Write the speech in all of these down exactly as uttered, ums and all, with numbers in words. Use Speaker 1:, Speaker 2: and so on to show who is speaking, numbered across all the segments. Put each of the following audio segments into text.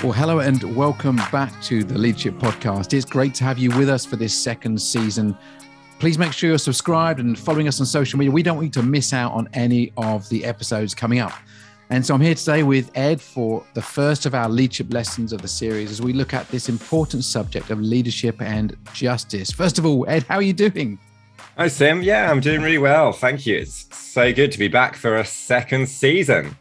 Speaker 1: Well, hello and welcome back to the Leadership Podcast. It's great to have you with us for this second season. Please make sure you're subscribed and following us on social media. We don't want you to miss out on any of the episodes coming up. And so I'm here today with Ed for the first of our leadership lessons of the series as we look at this important subject of leadership and justice. First of all, Ed, how are you doing?
Speaker 2: Hi, Sim. Yeah, I'm doing really well. Thank you. It's so good to be back for a second season.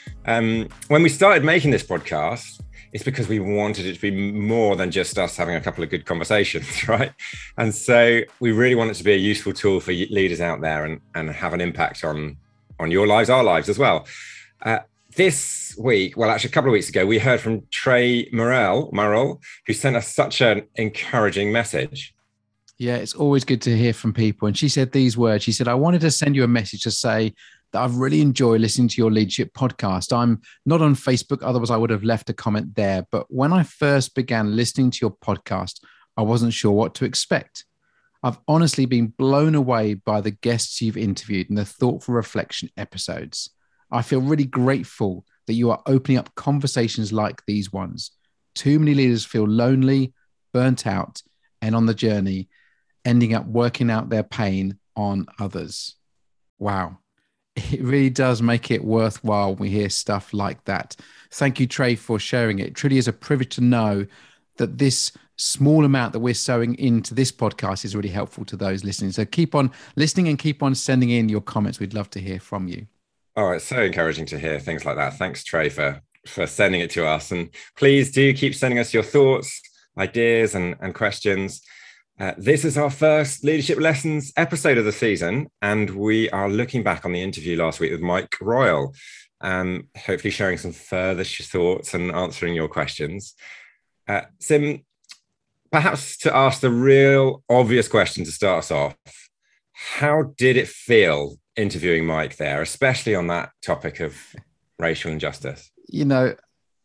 Speaker 2: Um, when we started making this podcast, it's because we wanted it to be more than just us having a couple of good conversations, right? And so we really want it to be a useful tool for leaders out there and, and have an impact on, on your lives, our lives as well. Uh, this week, well, actually a couple of weeks ago, we heard from Trey Morrell, Morrell, who sent us such an encouraging message.
Speaker 1: Yeah, it's always good to hear from people. And she said these words. She said, I wanted to send you a message to say that I've really enjoyed listening to your leadership podcast. I'm not on Facebook, otherwise I would have left a comment there. But when I first began listening to your podcast, I wasn't sure what to expect. I've honestly been blown away by the guests you've interviewed and the thoughtful reflection episodes. I feel really grateful that you are opening up conversations like these ones. Too many leaders feel lonely, burnt out, and on the journey, ending up working out their pain on others. Wow. It really does make it worthwhile when we hear stuff like that. Thank you, Trey, for sharing it. It truly is a privilege to know that this small amount that we're sowing into this podcast is really helpful to those listening. So keep on listening and keep on sending in your comments. We'd love to hear from you.
Speaker 2: Oh, it's so encouraging to hear things like that. Thanks, Trey, for, for sending it to us. And please do keep sending us your thoughts, ideas, and, and questions. Uh, this is our first Leadership Lessons episode of the season, and we are looking back on the interview last week with Mike Royal, um, hopefully sharing some further thoughts and answering your questions. Uh, Sim, perhaps to ask the real obvious question to start us off, how did it feel interviewing Mike there, especially on that topic of racial injustice?
Speaker 1: You know,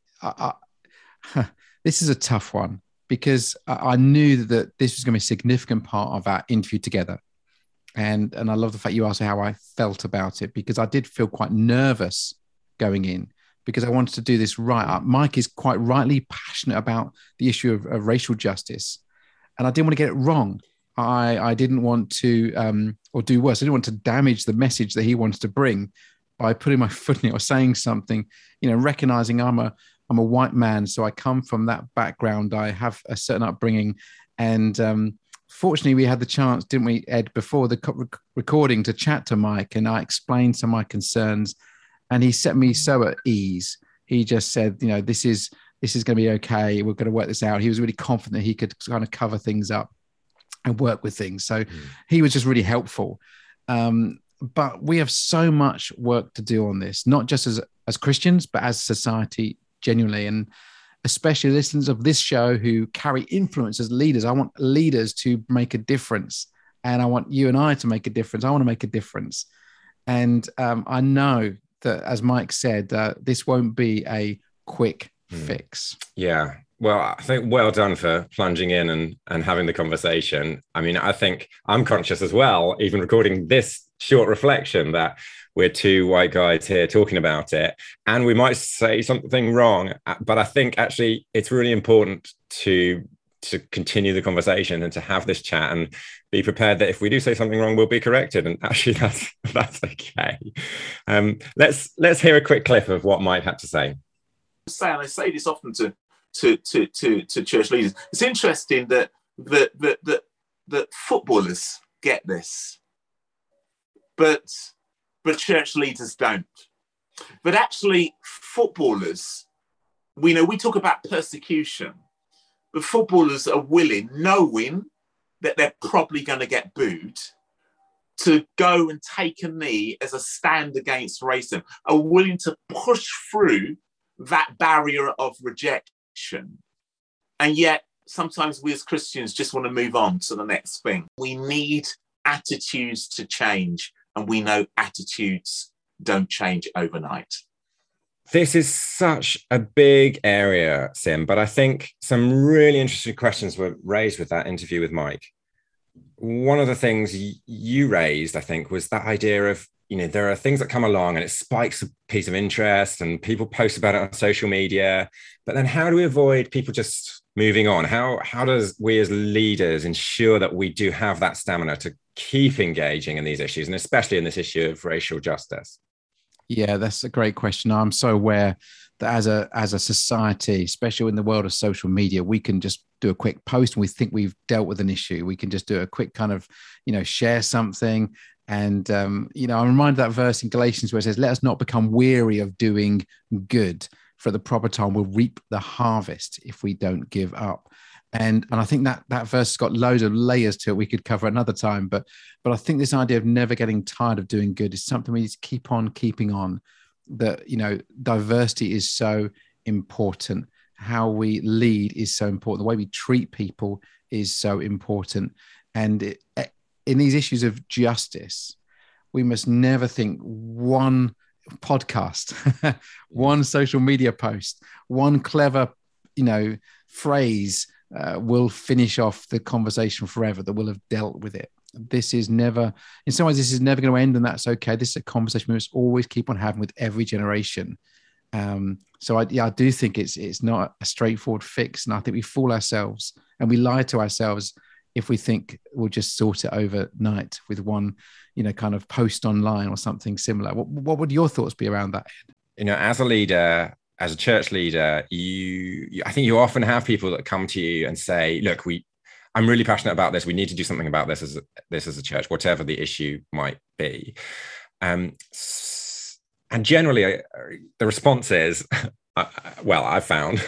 Speaker 1: I, I, this is a tough one, because I knew that this was going to be a significant part of our interview together. And, and I love the fact you asked how I felt about it, because I did feel quite nervous going in, because I wanted to do this right. Mike is quite rightly passionate about the issue of, of racial justice. And I didn't want to get it wrong. I, I didn't want to, um, or do worse, I didn't want to damage the message that he wanted to bring by putting my foot in it or saying something, you know, recognizing I'm a, I'm a white man, so I come from that background. I have a certain upbringing. And um, fortunately, we had the chance, didn't we, Ed, before the co- recording to chat to Mike, and I explained some of my concerns, and he set me so at ease. He just said, you know, this is this is going to be okay. We're going to work this out. He was really confident he could kind of cover things up and work with things. So mm. he was just really helpful. Um, but we have so much work to do on this, not just as, as Christians, but as society genuinely, and especially listeners of this show who carry influence as leaders. I want leaders to make a difference, and I want you and I to make a difference. I want to make a difference. And um, I know that, as Mike said, uh, this won't be a quick mm. fix.
Speaker 2: Yeah. Well, I think well done for plunging in and, and having the conversation. I mean, I think I'm conscious as well, even recording this short reflection, that we're two white guys here talking about it, and we might say something wrong, but I think actually it's really important to to continue the conversation and to have this chat and be prepared that if we do say something wrong, we'll be corrected. And actually, that's that's okay. Um, let's let's hear a quick clip of what Mike had to say.
Speaker 3: Say, and I say this often to to to to, to church leaders. It's interesting that that that that, that footballers get this, but. But church leaders don't. But actually, footballers, we know we talk about persecution, but footballers are willing, knowing that they're probably going to get booed, to go and take a knee as a stand against racism, are willing to push through that barrier of rejection. And yet, sometimes we as Christians just want to move on to the next thing. We need attitudes to change. And we know attitudes don't change overnight.
Speaker 2: This is such a big area, Sim, but I think some really interesting questions were raised with that interview with Mike. One of the things y- you raised, I think, was that idea of you know, there are things that come along and it spikes a piece of interest and people post about it on social media. But then how do we avoid people just moving on? How, how does we as leaders ensure that we do have that stamina to keep engaging in these issues, and especially in this issue of racial justice?
Speaker 1: Yeah, that's a great question. I'm so aware that as a as a society, especially in the world of social media, we can just do a quick post and we think we've dealt with an issue. We can just do a quick kind of, you know, share something. And, um, you know, I'm reminded of that verse in Galatians where it says, let us not become weary of doing good, for at the proper time we'll reap the harvest if we don't give up. And and I think that that verse has got loads of layers to it. We could cover another time, but but I think this idea of never getting tired of doing good is something we need to keep on keeping on. That, you know, diversity is so important. How we lead is so important. The way we treat people is so important. And it, in these issues of justice, we must never think one podcast, one social media post, one clever, you know, phrase uh, will finish off the conversation forever, that will have dealt with it. This is never, in some ways, this is never going to end, and that's okay. This is a conversation we must always keep on having with every generation. Um, so I, yeah, I do think it's it's not a straightforward fix, and I think we fool ourselves and we lie to ourselves if we think we'll just sort it overnight with one, you know, kind of post online or something similar. What, what would your thoughts be around that, Ed?
Speaker 2: You know, as a leader, as a church leader, you, you I think you often have people that come to you and say, look, we I'm really passionate about this. We need to do something about this as a, this as a church, whatever the issue might be. Um, and generally, uh, the response is, uh, well, I found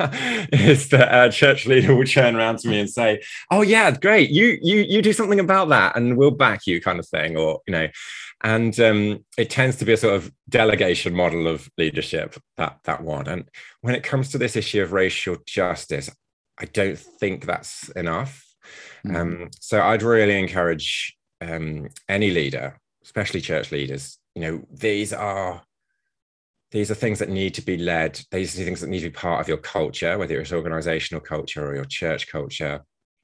Speaker 2: is that a church leader will turn around to me and say, "Oh yeah, great, you you you do something about that, and we'll back you," kind of thing, or you know. And um, it tends to be a sort of delegation model of leadership, that that one. And when it comes to this issue of racial justice, I don't think that's enough. Mm-hmm. Um, so I'd really encourage um, any leader, especially church leaders, you know, these are these are things that need to be led. These are things that need to be part of your culture, whether it's organizational culture or your church culture.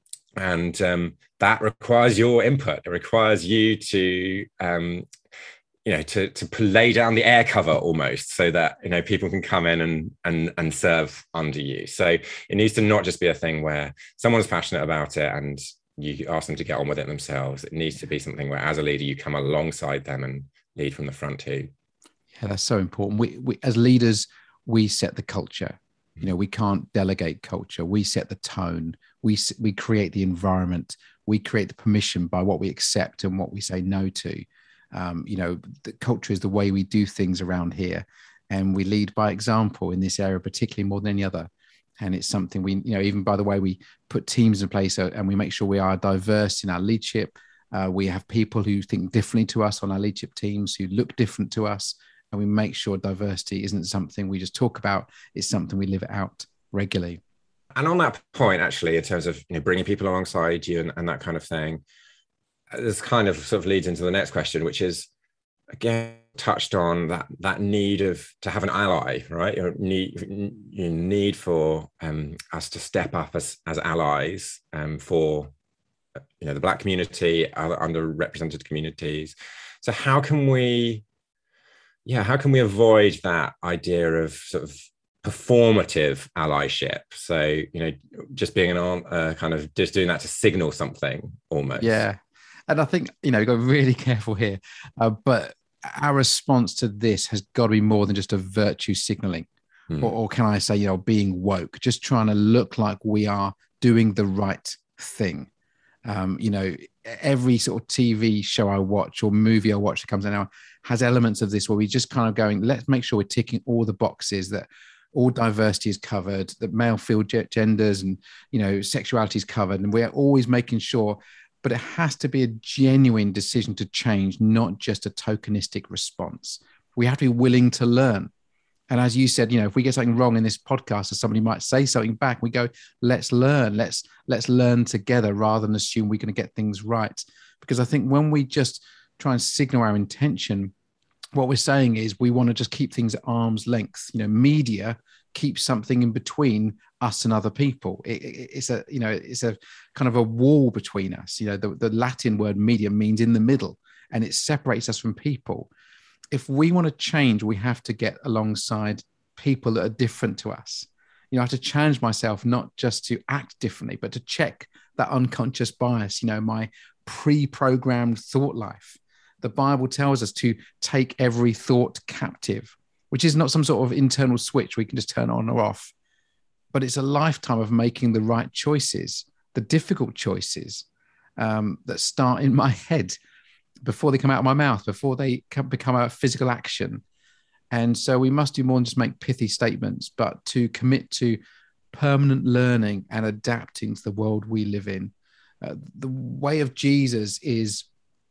Speaker 2: And um, that requires your input. It requires you to, um, you know, to to lay down the air cover almost, so that, you know, people can come in and and and serve under you. So it needs to not just be a thing where someone's passionate about it and you ask them to get on with it themselves. It needs to be something where, as a leader, you come alongside them and lead from the front too.
Speaker 1: Yeah, that's so important. We, we as leaders, we set the culture. You know, we can't delegate culture. We set the tone. We we create the environment. We create the permission by what we accept and what we say no to. Um, you know, the culture is the way we do things around here, and we lead by example in this area, particularly more than any other. And it's something we, you know, even by the way we put teams in place and we make sure we are diverse in our leadership. Uh, we have people who think differently to us on our leadership teams, who look different to us. And we make sure diversity isn't something we just talk about, it's something we live out regularly.
Speaker 2: And on that point, actually, in terms of, you know, bringing people alongside you and, and that kind of thing, this kind of sort of leads into the next question, which is, again, touched on that that need of to have an ally, right? Your need, your need for um, us to step up as, as allies um, for, you know, the Black community, other underrepresented communities. So how can we... Yeah, how can we avoid that idea of sort of performative allyship? So, you know, just being an uh, kind of just doing that to signal something almost.
Speaker 1: Yeah. And I think, you know, you've got to be really careful here. Uh, but our response to this has got to be more than just a virtue signaling. Hmm. Or, or can I say, you know, being woke, just trying to look like we are doing the right thing. Um, you know, every sort of T V show I watch or movie I watch that comes out now has elements of this where we just kind of going, let's make sure we're ticking all the boxes, that all diversity is covered, that male field genders and, you know, sexuality is covered. And we're always making sure, but it has to be a genuine decision to change, not just a tokenistic response. We have to be willing to learn. And as you said, you know, if we get something wrong in this podcast or somebody might say something back, we go, let's learn, let's, let's learn together rather than assume we're going to get things right. Because I think when we just try and signal our intention, what we're saying is we want to just keep things at arm's length. You know, media keeps something in between us and other people. It, it, it's a, you know, it's a kind of a wall between us. You know, the, the Latin word media means in the middle. and it separates us from people. If we want to change, we have to get alongside people that are different to us. You know, I have to challenge myself, not just to act differently, but to check that unconscious bias, you know, my pre-programmed thought life. The Bible tells us to take every thought captive, which is not some sort of internal switch we can just turn on or off, but it's a lifetime of making the right choices, the difficult choices um, that start in my head before they come out of my mouth, before they come, become a physical action. And so we must do more than just make pithy statements, but to commit to permanent learning and adapting to the world we live in. Uh, the way of Jesus is,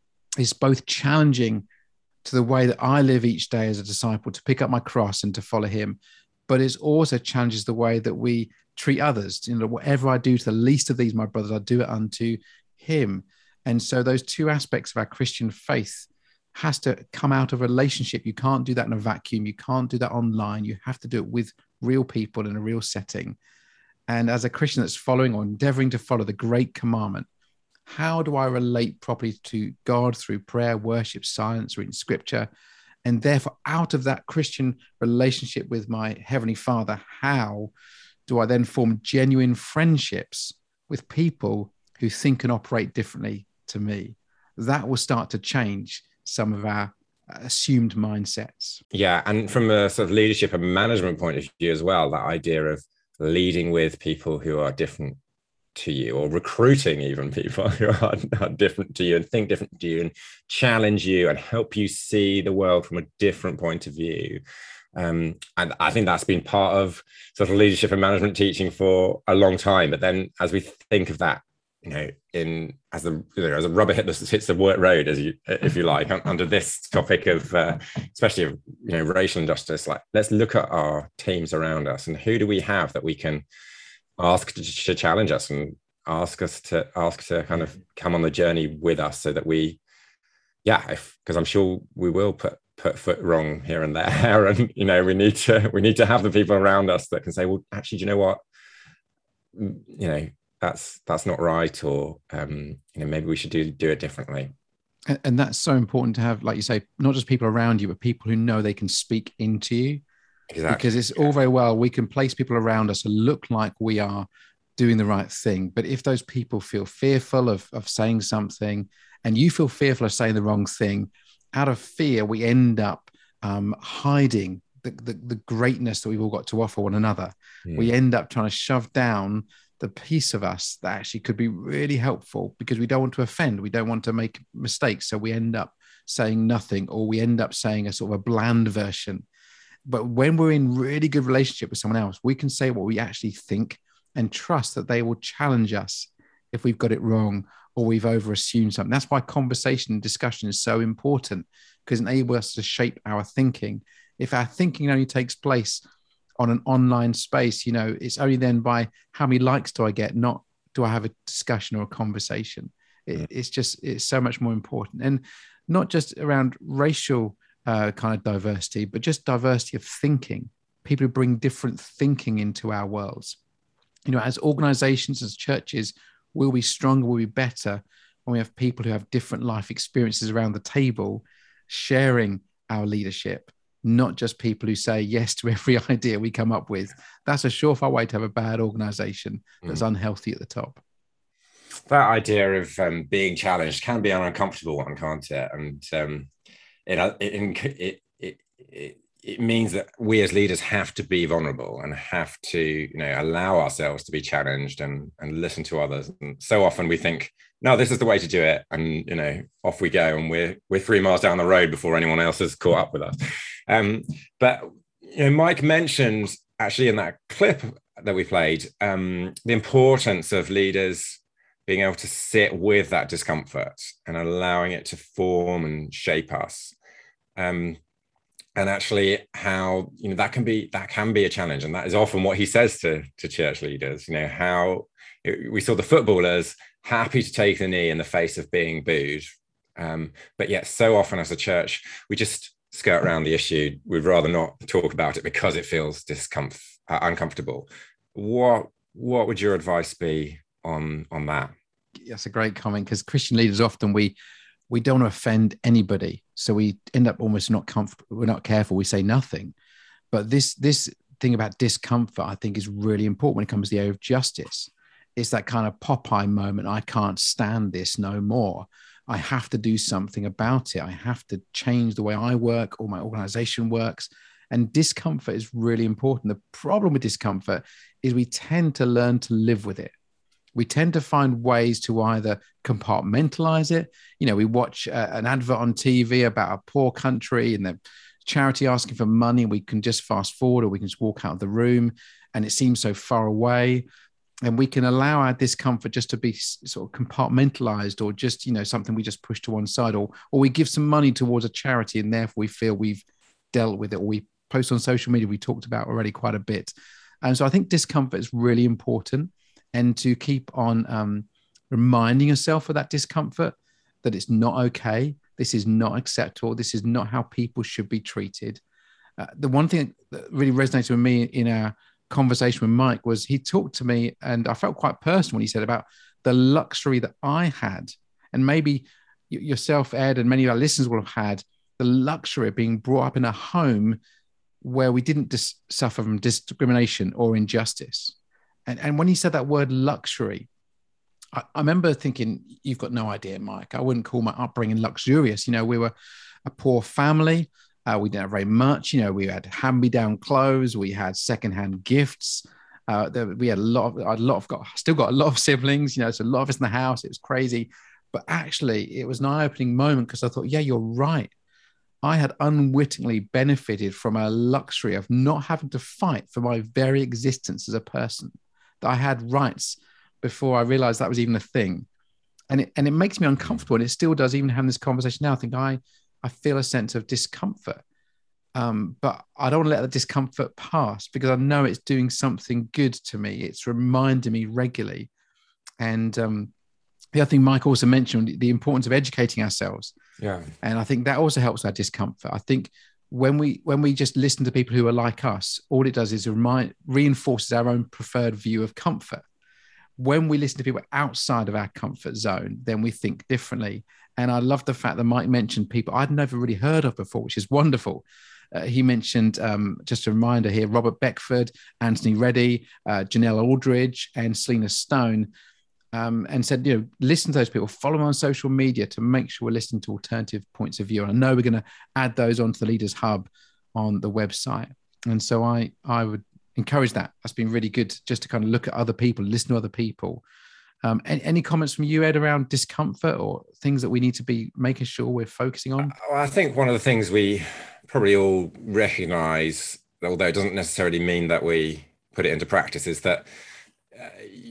Speaker 1: is both challenging to the way that I live each day as a disciple, to pick up my cross and to follow him, but it also challenges the way that we treat others. You know, whatever I do to the least of these, my brothers, I do it unto him. And so those two aspects of our Christian faith has to come out of a relationship. You can't do that in a vacuum. You can't do that online. You have to do it with real people in a real setting. And as a Christian that's following or endeavoring to follow the great commandment, how do I relate properly to God through prayer, worship, silence, reading scripture? And therefore, out of that Christian relationship with my Heavenly Father, how do I then form genuine friendships with people who think and operate differently to me? That will start to change some of our assumed mindsets.
Speaker 2: Yeah, and from a sort of leadership and management point of view as well, that idea of leading with people who are different to you, or recruiting even people who are, are different to you and think different to you and challenge you and help you see the world from a different point of view. Um, and I think that's been part of sort of leadership and management teaching for a long time. But then as we think of that, you know, in as the you know, as a rubber hit the, hits the road, as you if you like, under this topic of uh, especially of you know racial injustice, like let's look at our teams around us and who do we have that we can ask to, to challenge us and ask us to ask to kind of come on the journey with us, so that we, yeah, because I'm sure we will put put foot wrong here and there, and you know we need to we need to have the people around us that can say, well, actually, do you know what, you know. that's that's not right, or um you know maybe we should do do it differently.
Speaker 1: And, and that's so important to have, like you say, not just people around you, but people who know they can speak into you. Exactly. Because it's yeah. all very well, we can place people around us to look like we are doing the right thing, but if those people feel fearful of, of saying something, and you feel fearful of saying the wrong thing, out of fear we end up um hiding the, the, the greatness that we've all got to offer one another. Mm. We end up trying to shove down the piece of us that actually could be really helpful, because we don't want to offend, we don't want to make mistakes, so we end up saying nothing, or we end up saying a sort of a bland version. But when we're in really good relationship with someone else, we can say what we actually think and trust that they will challenge us if we've got it wrong or we've over assumed something. That's why conversation and discussion is so important, because it enables us to shape our thinking. If our thinking only takes place on an online space, you know, it's only then by how many likes do I get, not do I have a discussion or a conversation. It, it's just, it's so much more important. And not just around racial uh, kind of diversity, but just diversity of thinking, people who bring different thinking into our worlds. You know, as organizations, as churches, we'll be stronger, we'll be better when we have people who have different life experiences around the table, sharing our leadership. Not just people who say yes to every idea we come up with. That's a surefire way to have a bad organization that's mm. unhealthy at the top.
Speaker 2: That idea of um, being challenged can be an uncomfortable one, can't it? And um, it, it, it, it, it means that we as leaders have to be vulnerable and have to, you know, allow ourselves to be challenged and, and listen to others. And so often we think, no, this is the way to do it. And, you know, off we go. And we're, we're three miles down the road before anyone else has caught up with us. Um, but, you know, Mike mentioned actually in that clip that we played, um, the importance of leaders being able to sit with that discomfort and allowing it to form and shape us. Um, and actually how, you know, that can be, that can be a challenge. And that is often what he says to, to church leaders, you know, how we saw the footballers happy to take the knee in the face of being booed. Um, but yet so often as a church, we just skirt around the issue. We'd rather not talk about it because it feels discomfort, uh, uncomfortable. What, what would your advice be on, on that?
Speaker 1: That's a great comment, because Christian leaders often, we, we don't want to offend anybody. So we end up almost not comfortable. We're not careful. We say nothing. But this, this thing about discomfort, I think, is really important when it comes to the area of justice. It's that kind of Popeye moment. I can't stand this no more. I have to do something about it. I have to change the way I work or my organization works. And discomfort is really important. The problem with discomfort is we tend to learn to live with it. We tend to find ways to either compartmentalize it. You know, we watch uh, an advert on T V about a poor country and the charity asking for money. We can just fast forward, or we can just walk out of the room, and it seems so far away. And we can allow our discomfort just to be sort of compartmentalized, or just, you know, something we just push to one side, or or we give some money towards a charity, and therefore we feel we've dealt with it. Or we post on social media, we talked about already quite a bit. And so I think discomfort is really important, and to keep on um, reminding yourself of that discomfort, that it's not okay. This is not acceptable. This is not how people should be treated. Uh, the one thing that really resonated with me in our conversation with Mike was he talked to me, and I felt quite personal when he said about the luxury that I had, and maybe yourself, Ed, and many of our listeners will have had the luxury of being brought up in a home where we didn't dis- suffer from discrimination or injustice. And, and when he said that word luxury, I, I remember thinking, you've got no idea, Mike. I wouldn't call my upbringing luxurious. You know, we were a poor family. Uh, we didn't have very much. You know, we had hand-me-down clothes. We had secondhand gifts. Uh, there, we had a lot of, I had a lot of, got, still got a lot of siblings. You know, it's a lot of us in the house. It was crazy. But actually, it was an eye-opening moment, because I thought, yeah, you're right. I had unwittingly benefited from a luxury of not having to fight for my very existence as a person, that I had rights before I realized that was even a thing. And it, and it makes me uncomfortable. And it still does, even having this conversation now. I think I, I feel a sense of discomfort, um, but I don't want to let the discomfort pass, because I know it's doing something good to me. It's reminding me regularly. And um, the other thing Mike also mentioned, the importance of educating ourselves.
Speaker 2: Yeah.
Speaker 1: And I think that also helps our discomfort. I think when we when we just listen to people who are like us, all it does is remind, reinforces our own preferred view of comfort. When we listen to people outside of our comfort zone, then we think differently. And I love the fact that Mike mentioned people I'd never really heard of before, which is wonderful. Uh, he mentioned, um, just a reminder here, Robert Beckford, Anthony Reddy, uh, Janelle Aldridge, and Selena Stone. Um, and said, you know, listen to those people, follow them on social media to make sure we're listening to alternative points of view. And I know we're going to add those onto the Leaders Hub on the website. And so I, I would encourage that. That's been really good, just to kind of look at other people, listen to other people. Um, any, any comments from you, Ed, around discomfort or things that we need to be making sure we're focusing on?
Speaker 2: I think one of the things we probably all recognize, although it doesn't necessarily mean that we put it into practice, is that uh,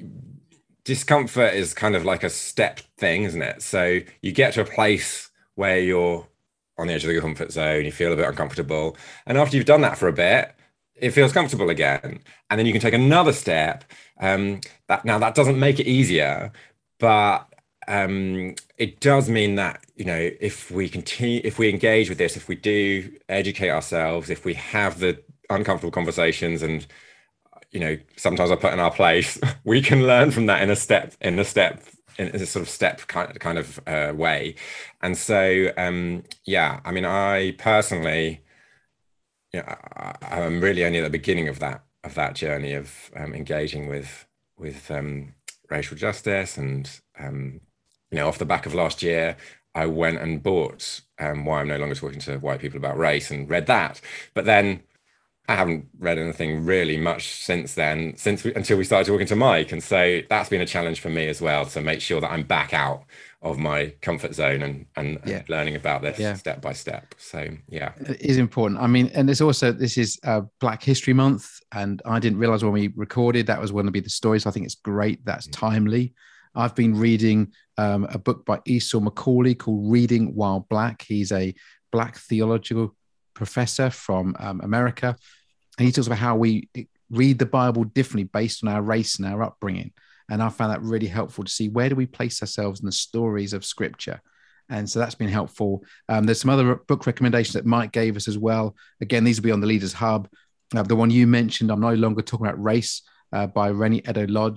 Speaker 2: discomfort is kind of like a step thing, isn't it? So you get to a place where you're on the edge of the comfort zone, you feel a bit uncomfortable. And after you've done that for a bit, it feels comfortable again. And then you can take another step. Um, that now that doesn't make it easier, but um, it does mean that, you know, if we continue, if we engage with this, if we do educate ourselves, if we have the uncomfortable conversations, and you know, sometimes I put in our place, we can learn from that in a step, in a step, in a sort of step kind of, kind of uh, way. And so, um, yeah, I mean, I personally, you know, I, I'm really only at the beginning of that, of that journey of um, engaging with, with um, racial justice. And, um, you know, off the back of last year, I went and bought um, Why I'm No Longer Talking to White People About Race, and read that. But then I haven't read anything really much since then, since we, until we started talking to Mike. And so that's been a challenge for me as well, to make sure that I'm back out of my comfort zone and, and, yeah. and learning about this yeah. step by step. So, yeah.
Speaker 1: It is important. I mean, and it's also, this is uh, Black History Month. And I didn't realize when we recorded that was going to be the story. So I think it's great. That's timely. I've been reading um, a book by Esau McCaulley called Reading While Black. He's a Black theological professor from um, America. And he talks about how we read the Bible differently based on our race and our upbringing. And I found that really helpful to see, where do we place ourselves in the stories of Scripture? And so that's been helpful. Um, there's some other book recommendations that Mike gave us as well. Again, these will be on the Leaders Hub. Uh, the one you mentioned, I'm No Longer Talking About Race, uh, by Rennie Edo Lodge.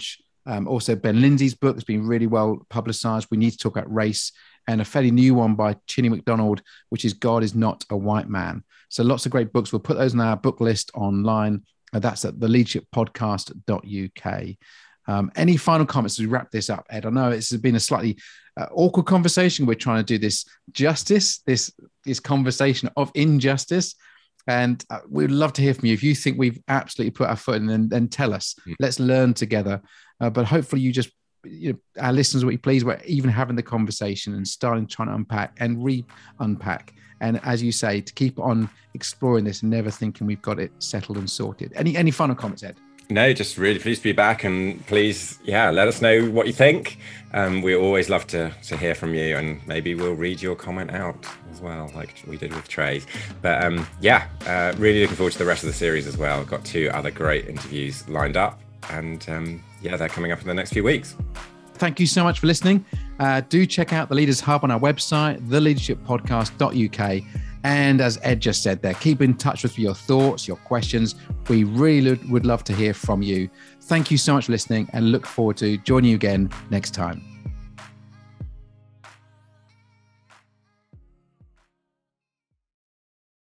Speaker 1: Um, also, Ben Lindsay's book has been really well publicized. We need to talk about race, and a fairly new one by Chinny MacDonald, which is God is Not a White Man. So lots of great books. We'll put those on our book list online. Uh, that's at the leadership podcast dot U K. Um, any final comments as we wrap this up, Ed? I know it's been a slightly uh, awkward conversation. We're trying to do this justice, this, this conversation of injustice. And uh, we'd love to hear from you. If you think we've absolutely put our foot in, then, then tell us. Mm. Let's learn together. Uh, but hopefully you just, you know, our listeners will be pleased we're even having the conversation and starting trying to unpack and re-unpack. And as you say, to keep on exploring this and never thinking we've got it settled and sorted. Any any final comments, Ed?
Speaker 2: No, just really pleased to be back, and please, yeah, let us know what you think. Um, we always love to to hear from you, and maybe we'll read your comment out as well, like we did with Trey's. But um, yeah, uh, really looking forward to the rest of the series as well. Got two other great interviews lined up, and um, yeah, they're coming up in the next few weeks.
Speaker 1: Thank you so much for listening. Uh, do check out the Leaders Hub on our website, the leadership podcast dot U K. And as Ed just said there, keep in touch with your thoughts, your questions. We really would love to hear from you. Thank you so much for listening, and look forward to joining you again next time.